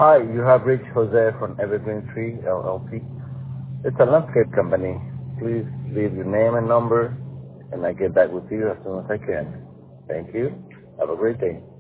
Hi, you have reached Jose from Evergreen Tree LLC. It's a landscape company. Please leave your name and number, and I get back with you as soon as I can. Thank you. Have a great day.